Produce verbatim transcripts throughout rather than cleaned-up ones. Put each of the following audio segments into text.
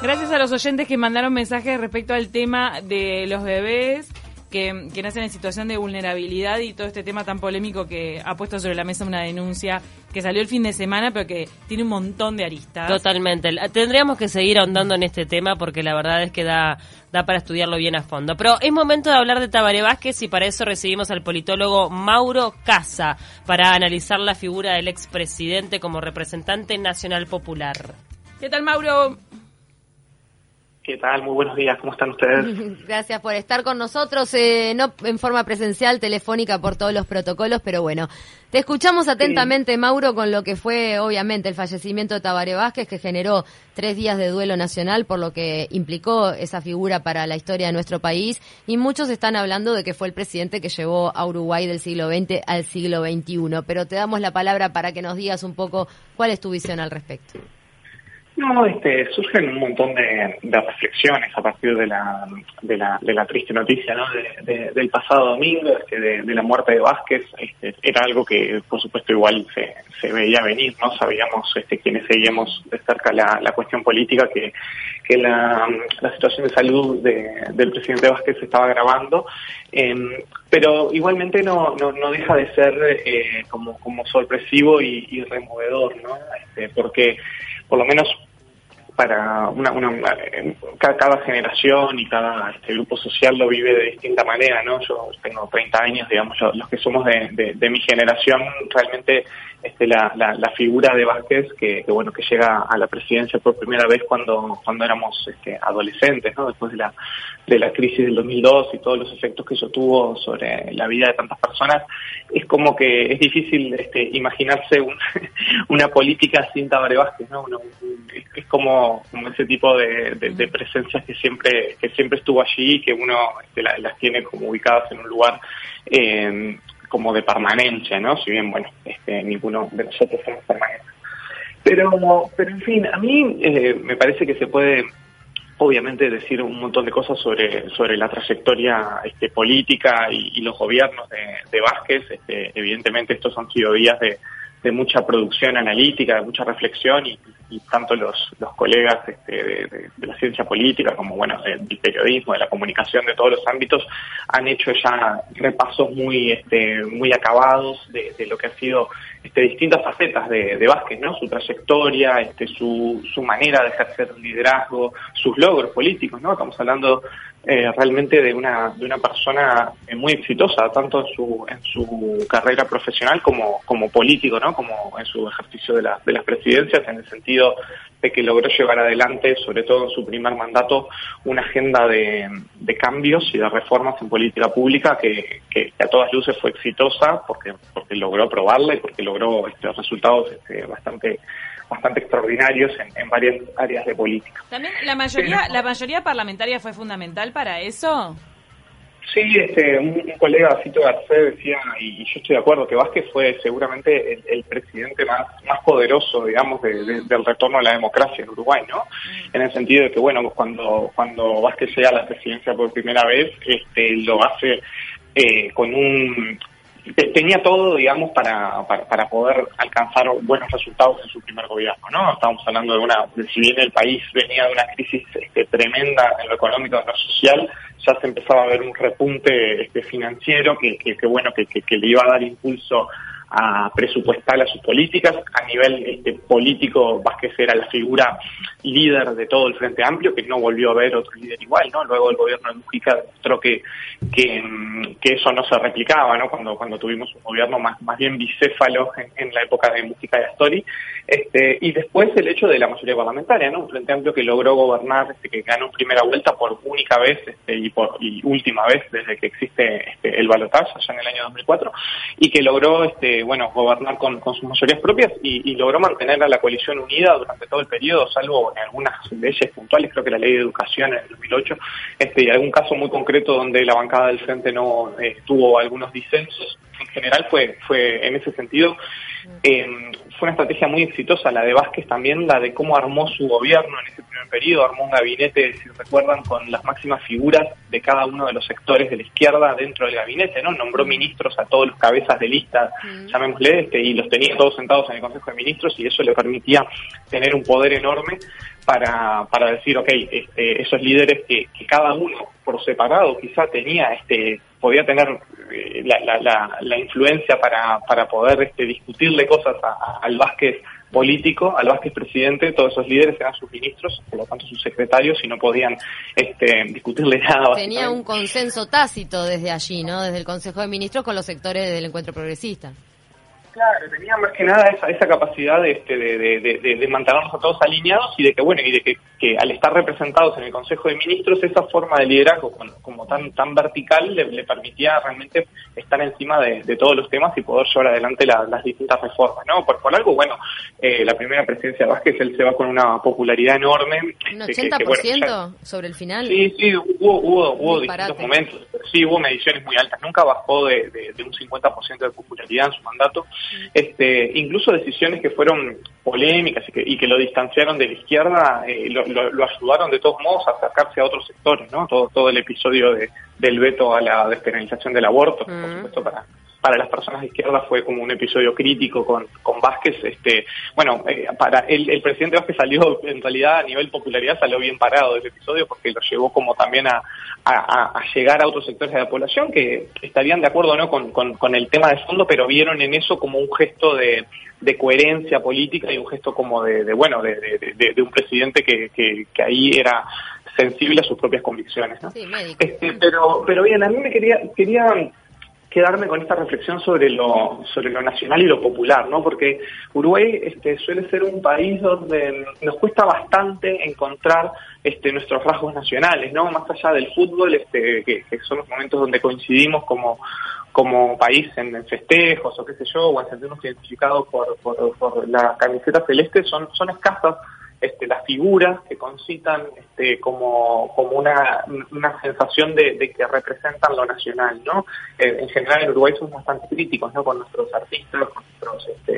Gracias a los oyentes que mandaron mensajes respecto al tema de los bebés que, que nacen en situación de vulnerabilidad y todo este tema tan polémico que ha puesto sobre la mesa una denuncia que salió el fin de semana, pero que tiene un montón de aristas. Totalmente. Tendríamos que seguir ahondando en este tema porque la verdad es que da, da para estudiarlo bien a fondo. Pero es momento de hablar de Tabaré Vázquez y para eso recibimos al politólogo Mauro Casa para analizar la figura del expresidente como representante nacional popular. ¿Qué tal, Mauro? ¿Qué tal? Muy buenos días, ¿cómo están ustedes? Gracias por estar con nosotros, eh, no en forma presencial, telefónica por todos los protocolos, pero bueno, te escuchamos atentamente, sí. Mauro, con lo que fue obviamente el fallecimiento de Tabaré Vázquez, que generó tres días de duelo nacional, por lo que implicó esa figura para la historia de nuestro país, y muchos están hablando de que fue el presidente que llevó a Uruguay del siglo veinte al siglo veintiuno, pero te damos la palabra para que nos digas un poco cuál es tu visión al respecto. No, este, surgen un montón de, de reflexiones a partir de la de la, de la triste noticia, ¿no? de, de, del pasado domingo, este, de, de la muerte de Vázquez. Este, era algo que, por supuesto, igual se, se veía venir, ¿no? Sabíamos, este, quienes seguíamos de cerca la, la cuestión política, que, que la, la situación de salud de, del presidente Vázquez se estaba agravando, eh, pero igualmente no, no, no deja de ser eh, como, como sorpresivo y, y removedor, ¿no? Este, porque por lo menos para una, una, una cada, cada generación y cada este, grupo social lo vive de distinta manera, ¿no? Yo tengo treinta años, digamos, yo, los que somos de, de, de mi generación, realmente este, la, la, la figura de Vázquez, que, que bueno, que llega a la presidencia por primera vez cuando cuando éramos este, adolescentes, ¿no? Después de la de la crisis del dos mil dos y todos los efectos que eso tuvo sobre la vida de tantas personas, es como que es difícil este, imaginarse un, una política sin Tabaré Vázquez, ¿no? Uno, es, es como, como ese tipo de, de, de presencias que siempre que siempre estuvo allí y que uno este, la, las tiene como ubicadas en un lugar eh, como de permanencia, ¿no? Si bien, bueno, este, ninguno de nosotros somos permanentes. Pero, pero en fin, a mí eh, me parece que se puede obviamente decir un montón de cosas sobre sobre la trayectoria este, política y, y los gobiernos de, de Vázquez. Este, evidentemente estos han sido días de, de mucha producción analítica, de mucha reflexión y, y tanto los los colegas este, de, de, de la ciencia política como bueno del periodismo, de la comunicación, de todos los ámbitos han hecho ya repasos muy este muy acabados de, de lo que ha sido este, distintas facetas de, de Vázquez, ¿no? Su trayectoria, este, su su manera de ejercer un liderazgo, sus logros políticos, ¿no? Estamos hablando eh, realmente de una de una persona eh, muy exitosa, tanto en su en su carrera profesional como como político, ¿no? Como en su ejercicio de la de las presidencias, en el sentido de que logró llevar adelante, sobre todo en su primer mandato, una agenda de, de cambios y de reformas en política pública que, que, que a todas luces fue exitosa porque porque logró aprobarla y porque logró este, resultados este, bastante bastante extraordinarios en, en varias áreas de política. También la mayoría Pero, la mayoría parlamentaria fue fundamental para eso. Sí, este, un, un colega, Fito Garcés, decía, y, y yo estoy de acuerdo, que Vázquez fue seguramente el, el presidente más más poderoso, digamos, de, de, del retorno a la democracia en Uruguay, ¿no? Mm. En el sentido de que, bueno, cuando cuando Vázquez llega a la presidencia por primera vez, este, lo hace eh, con un... tenía todo, digamos, para, para para poder alcanzar buenos resultados en su primer gobierno, ¿no? Estamos hablando de una, de si bien el país venía de una crisis este, tremenda en lo económico y en lo social, ya se empezaba a ver un repunte este, financiero que, que, que bueno, que, que, que le iba a dar impulso a presupuestal a sus políticas. A nivel este, político, Vázquez era la figura líder de todo el Frente Amplio, que no volvió a haber otro líder igual, ¿no? Luego el gobierno de Mujica demostró que, que, que eso no se replicaba, ¿no? Cuando cuando tuvimos un gobierno más más bien bicéfalo en, en la época de Mujica y Astori. Este, y después el hecho de la mayoría parlamentaria, ¿no? Un Frente Amplio que logró gobernar, este, que ganó en primera vuelta por única vez este, y por y última vez desde que existe este, el balotaje, allá en el año dos mil cuatro, y que logró este, bueno, gobernar con, con sus mayorías propias y, y logró mantener a la coalición unida durante todo el periodo, salvo en algunas leyes puntuales, creo que la ley de educación en el dos mil ocho, este, y algún caso muy concreto donde la bancada del Frente no eh, tuvo algunos disensos. En general fue fue en ese sentido eh, fue fue una estrategia muy exitosa, la de Vázquez también, la de cómo armó su gobierno en ese primer periodo, armó un gabinete, si recuerdan, con las máximas figuras de cada uno de los sectores de la izquierda dentro del gabinete, ¿no? Nombró ministros a todos los cabezas de lista, mm. llamémosle, este, y los tenía todos sentados en el Consejo de Ministros, y eso le permitía tener un poder enorme para para decir, ok, este, esos líderes que, que cada uno por separado quizá tenía, este podía tener eh, la, la, la, la influencia para para poder este, discutirle cosas a, a, al Vázquez político, al Vázquez presidente, todos esos líderes eran sus ministros, por lo tanto sus secretarios, y no podían este, discutirle nada. Tenía un consenso tácito desde allí, ¿no? Desde el Consejo de Ministros con los sectores del Encuentro Progresista. Claro, tenía más que nada esa, esa capacidad de, este, de, de, de, de mantenernos a todos alineados y de que, bueno, y de que, que al estar representados en el Consejo de Ministros, esa forma de liderazgo como, como tan tan vertical le, le permitía realmente estar encima de, de todos los temas y poder llevar adelante la, las distintas reformas, ¿no? Por, por algo, bueno, eh, la primera presidencia de Vázquez, él se va con una popularidad enorme. ¿Un ochenta por ciento que, que, bueno, ya, sobre el final? Sí, sí, hubo, hubo, hubo distintos momentos, sí, hubo mediciones muy altas, nunca bajó de, de, de un cincuenta por ciento de popularidad en su mandato. Este, incluso decisiones que fueron polémicas y que, y que lo distanciaron de la izquierda, eh, lo, lo, lo ayudaron de todos modos a acercarse a otros sectores, ¿no? Todo, todo el episodio de, del veto a la despenalización del aborto, mm. por supuesto, para para las personas de izquierda fue como un episodio crítico con, con Vázquez. Este, bueno, eh, para el, el presidente Vázquez salió, en realidad, a nivel popularidad, salió bien parado del episodio porque lo llevó como también a, a, a llegar a otros sectores de la población que estarían de acuerdo, ¿no?, con, con, con el tema de fondo, pero vieron en eso como un gesto de, de coherencia política y un gesto como de, de bueno, de, de, de, de un presidente que, que, que ahí era sensible a sus propias convicciones, ¿no? Sí, médico. Este, pero, pero bien, a mí me quería, quería quedarme con esta reflexión sobre lo sobre lo nacional y lo popular, ¿no? Porque Uruguay este, suele ser un país donde nos cuesta bastante encontrar este, nuestros rasgos nacionales, ¿no? Más allá del fútbol, este, que, que son los momentos donde coincidimos como como país en, en festejos o qué sé yo, o en sentirnos identificados por, por, por la camiseta celeste, son, son escasas. Este, las figuras que concitan este, como como una una sensación de, de que representan lo nacional, ¿no? Eh, en general en Uruguay somos bastante críticos, ¿no?, con nuestros artistas, con nuestros este,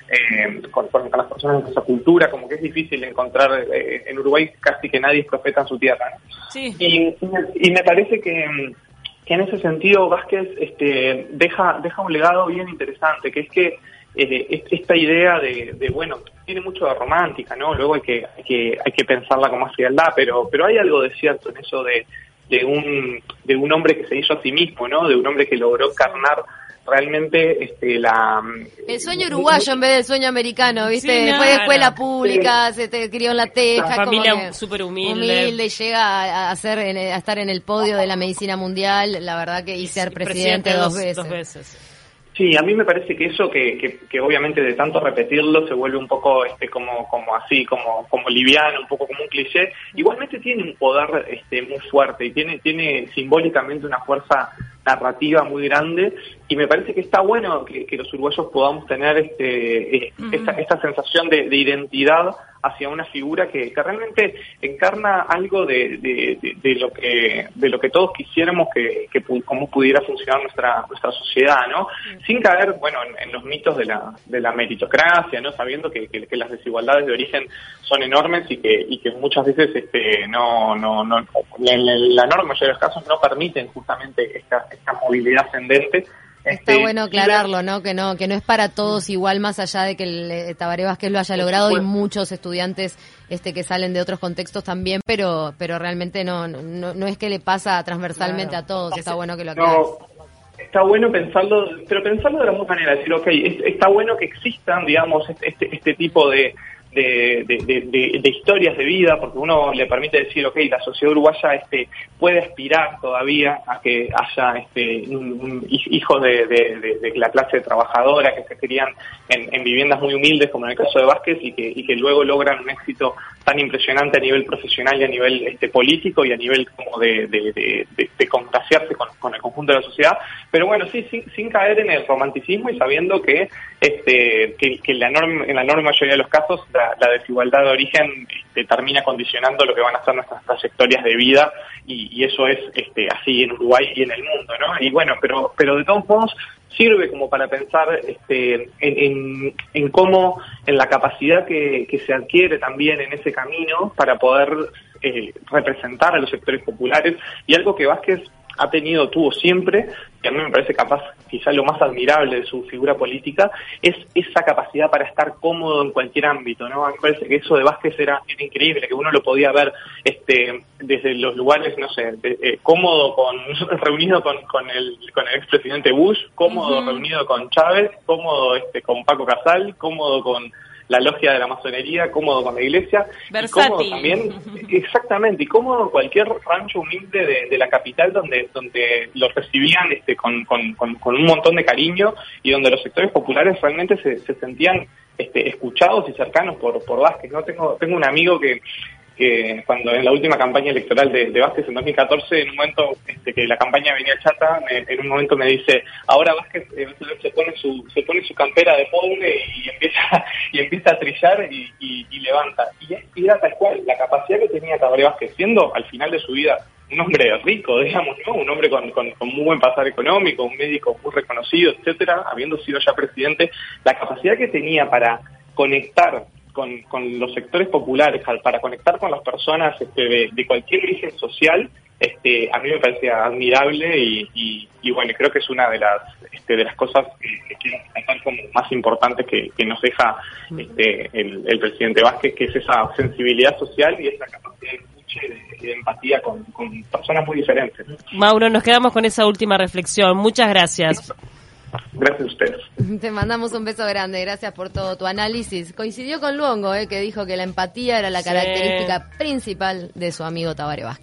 eh, con, con las personas de nuestra cultura, como que es difícil encontrar eh, en Uruguay casi que nadie es profeta en su tierra, ¿no? Sí. Y, y me parece que que en ese sentido Vázquez este, deja deja un legado bien interesante, que es que Eh, esta idea de, de, bueno, tiene mucho de romántica, ¿no? Luego hay que hay que, hay que pensarla con más frialdad, pero pero hay algo de cierto en eso de, de un de un hombre que se hizo a sí mismo, ¿no? De un hombre que logró encarnar realmente este la el sueño uruguayo en vez del sueño americano, ¿viste? Sí, Después de escuela pública, sí. se te crió en la teja, la familia súper humilde. humilde, llega a, a, ser, a estar en el podio de la medicina mundial, la verdad que y ser presidente, presidente dos, dos veces. Dos veces. Sí, a mí me parece que eso que, que, que obviamente de tanto repetirlo se vuelve un poco este como como así, como como liviano, un poco como un cliché. Igualmente tiene un poder este muy fuerte y tiene tiene simbólicamente una fuerza narrativa muy grande, y me parece que está bueno que, que los uruguayos podamos tener este eh, uh-huh. esta, esta sensación de, de identidad hacia una figura que, que realmente encarna algo de, de, de, de lo que de lo que todos quisiéramos que, que cómo pudiera funcionar nuestra nuestra sociedad, ¿no? Uh-huh. Sin caer, bueno, en, en los mitos de la de la meritocracia, ¿no? Sabiendo que, que, que las desigualdades de origen son enormes y que y que muchas veces este no no no en la enorme mayoría de los casos no permiten justamente esta esta movilidad ascendente. Está este, bueno aclararlo, ¿no? Que no que no es para todos igual, más allá de que el Tabaré Vázquez lo haya logrado y muchos estudiantes este que salen de otros contextos también, pero pero realmente no no no es que le pasa transversalmente claro. a todos. Está bueno que lo aclares. No. Está bueno pensarlo, pero pensarlo de la misma manera, decir, ok, es, está bueno que existan, digamos, este este tipo de De, de, de, de historias de vida, porque uno le permite decir, ok, la sociedad uruguaya este puede aspirar todavía a que haya este un, un hijos de, de, de, de la clase trabajadora que se crían en, en viviendas muy humildes, como en el caso de Vázquez, y que y que luego logran un éxito tan impresionante a nivel profesional y a nivel este político y a nivel como de de, de, de, de contagiarse con, con el conjunto de la sociedad. Pero bueno, sí, sin, sin caer en el romanticismo y sabiendo que este que, que la enorme, en la enorme mayoría de los casos la, la desigualdad de origen este, termina condicionando lo que van a ser nuestras trayectorias de vida, y, y eso es este así en Uruguay y en el mundo, ¿no? Y bueno, pero pero de todos modos sirve como para pensar este, en, en, en cómo, en la capacidad que, que se adquiere también en ese camino para poder eh, representar a los sectores populares, y algo que Vázquez ha tenido, tuvo siempre, que a mí me parece capaz, quizá lo más admirable de su figura política, es esa capacidad para estar cómodo en cualquier ámbito, ¿no? A mí me parece que eso de Vázquez era, era increíble, que uno lo podía ver este desde los lugares, no sé, de, eh, cómodo con reunido con, con el con el expresidente Bush, cómodo uh-huh. reunido con Chávez, cómodo este con Paco Casal, cómodo con la logia de la masonería, cómodo con la iglesia, y cómodo también, exactamente, y cómodo en cualquier rancho humilde de, de la capital donde donde lo recibían este con, con, con, con un montón de cariño, y donde los sectores populares realmente se, se sentían este, escuchados y cercanos por, por Vázquez, ¿no? Tengo, tengo un amigo que que cuando en la última campaña electoral de, de Vázquez en dos mil catorce, en un momento este, que la campaña venía chata, me, en un momento me dice, ahora Vázquez eh, se pone su se pone su campera de pobre y empieza y empieza a trillar y, y, y levanta. Y, y era tal cual, la capacidad que tenía Tabaré Vázquez, siendo al final de su vida un hombre rico, digamos, ¿no? Un hombre con, con, con muy buen pasar económico, un médico muy reconocido, etcétera, habiendo sido ya presidente, la capacidad que tenía para conectar Con, con los sectores populares, para conectar con las personas este, de, de cualquier origen social, este, a mí me parece admirable y, y, y bueno, creo que es una de las este, de las cosas que, que quiero destacar como más importantes que, que nos deja este, el, el presidente Vázquez, que es esa sensibilidad social y esa capacidad de escucha y de, de empatía con, con personas muy diferentes. Mauro, nos quedamos con esa última reflexión. Muchas gracias. Gracias a ustedes. Te mandamos un beso grande, gracias por todo tu análisis. Coincidió con Luongo, eh, que dijo que la empatía era la sí. característica principal de su amigo Tabaré Vázquez.